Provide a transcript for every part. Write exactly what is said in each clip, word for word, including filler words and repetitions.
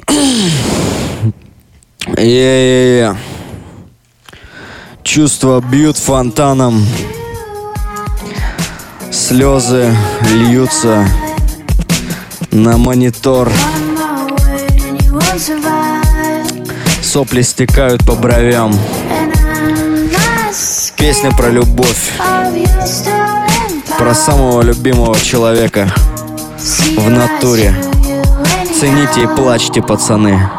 Е-е-е. Чувства бьют фонтаном, слезы льются на монитор, сопли стекают по бровям. Песня про любовь, про самого любимого человека в натуре. Цените и плачьте, пацаны.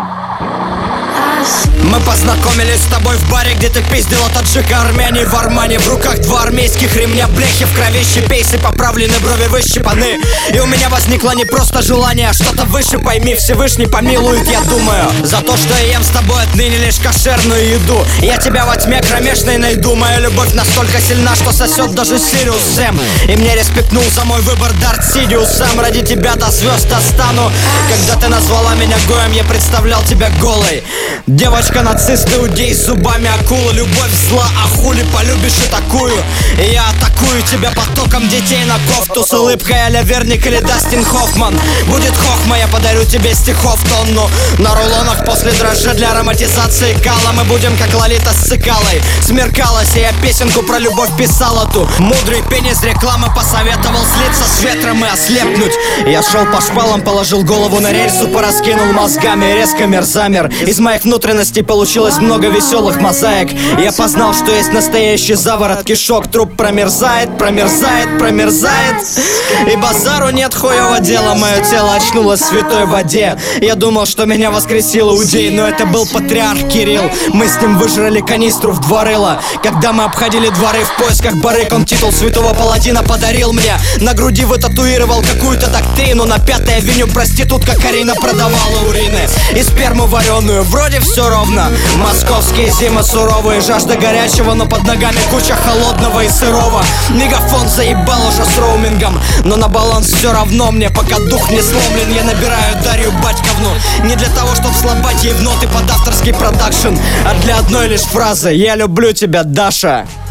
Мы познакомились с тобой в баре, где ты пиздила таджика, армяне в Армане. В руках два армейских ремня, блехи в крови, щепейсы поправлены, брови выщипаны. И у меня возникло не просто желание, а что-то выше, пойми, Всевышний помилует, я думаю. За то, что я ем с тобой отныне лишь кошерную еду. Я тебя во тьме кромешной найду. Моя любовь настолько сильна, что сосет даже Сириус Сэм. И мне респектнул за мой выбор Дарт Сидиус. Сам ради тебя до звезд достану. Когда ты назвала меня Гоем, я представлял тебя голой. Девочка нацист, иудей с зубами акулы. Любовь зла, а хули полюбишь и такую. И я атакую тебя потоком детей на кофту. С улыбкой а-ля Верник или Дастин Хоффман. Будет хохма, я подарю тебе стихов тонну. На рулонах после дрожжа для ароматизации кала. Мы будем как Лолита с Цикалой. Смеркалась, и я песенку про любовь писала ту. Мудрый пенис рекламы посоветовал слиться с ветром и ослепнуть. Я шел по шпалам, положил голову на рельсу, пораскинул мозгами, резко мир замер. Из моих внутренностей получилось много веселых мозаик. Я познал, что есть настоящий заворот кишок. Труп промерзает, промерзает, промерзает. И базару нет хуевого дела. Мое тело очнулось в святой воде. Я думал, что меня воскресил иудей, но это был патриарх Кирилл. Мы с ним выжрали канистру в два рыла. Когда мы обходили дворы в поисках барыг, он титул святого паладина подарил мне. На груди вытатуировал какую-то доктрину. На Пятой авеню проститутка Карина продавала урины и сперму вареную. Вроде все ровно. Московские зимы суровые, жажда горячего, но под ногами куча холодного и сырого. Мегафон заебал уже с роумингом, но на баланс все равно мне, пока дух не сломлен. Я набираю Дарью Батьковну. Не для того, чтобы слабать ей в ноты под авторский продакшн, а для одной лишь фразы: я люблю тебя, Даша.